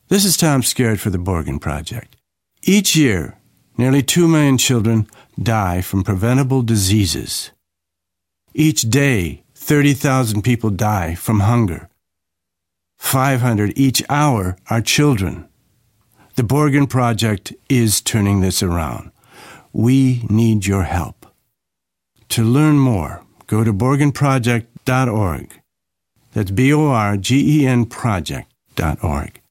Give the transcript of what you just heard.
This is Tom Skerritt for the Borgen Project. Each year, nearly 2 million children die from preventable diseases. Each day, 30,000 people die from hunger. 500 each hour are children. The Borgen Project is turning this around. We need your help. To learn more, go to borgenproject.org. That's BORGEN project.org.